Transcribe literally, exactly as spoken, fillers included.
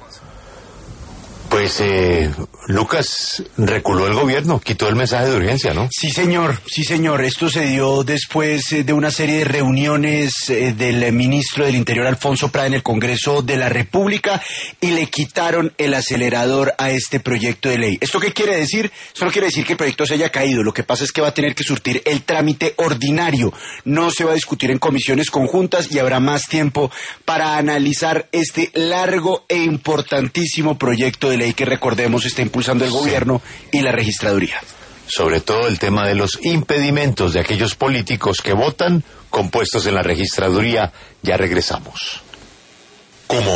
Pues, eh, Lucas, reculó el gobierno, quitó el mensaje de urgencia, ¿no? Sí, señor, sí, señor. Esto se dio después eh, de una serie de reuniones eh, del eh, ministro del Interior, Alfonso Prada, en el Congreso de la República, y le quitaron el acelerador a este proyecto de ley. ¿Esto qué quiere decir? Esto no quiere decir que el proyecto se haya caído. Lo que pasa es que va a tener que surtir el trámite ordinario. No se va a discutir en comisiones conjuntas y habrá más tiempo para analizar este largo e importantísimo proyecto de ley que, recordemos, está impulsando el gobierno y la registraduría. Sobre todo el tema de los impedimentos de aquellos políticos que votan con puestos en la registraduría. Ya regresamos. Como